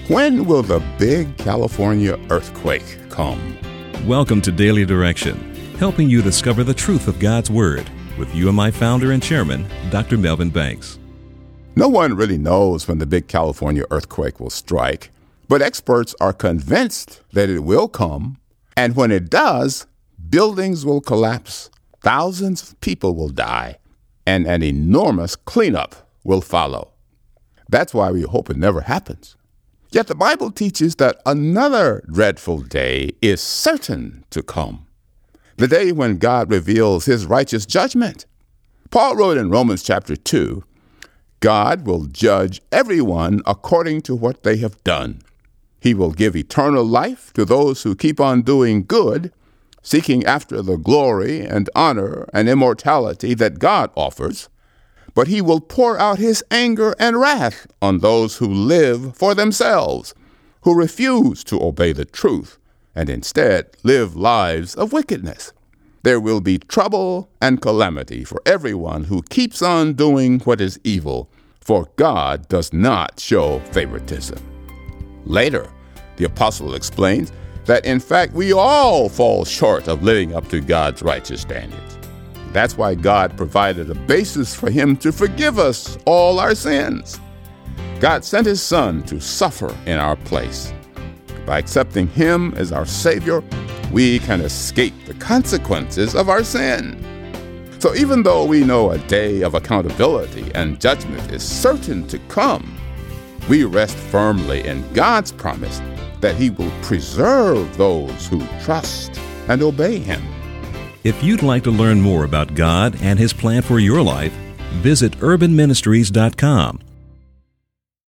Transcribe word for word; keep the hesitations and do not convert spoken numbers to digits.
When will the big California earthquake come? Welcome to Daily Direction, helping you discover the truth of God's Word with U M I founder and chairman, Doctor Melvin Banks. No one really knows when the big California earthquake will strike, but experts are convinced that it will come, and when it does, buildings will collapse, thousands of people will die, and an enormous cleanup will follow. That's why we hope it never happens. Yet the Bible teaches that another dreadful day is certain to come, the day when God reveals his righteous judgment. Paul wrote in Romans chapter two, God will judge everyone according to what they have done. He will give eternal life to those who keep on doing good, seeking after the glory and honor and immortality that God offers. But he will pour out his anger and wrath on those who live for themselves, who refuse to obey the truth and instead live lives of wickedness. There will be trouble and calamity for everyone who keeps on doing what is evil, for God does not show favoritism. Later, the apostle explains that in fact we all fall short of living up to God's righteous standards. That's why God provided a basis for him to forgive us all our sins. God sent his Son to suffer in our place. By accepting him as our Savior, we can escape the consequences of our sin. So even though we know a day of accountability and judgment is certain to come, we rest firmly in God's promise that he will preserve those who trust and obey him. If you'd like to learn more about God and his plan for your life, visit urban ministries dot com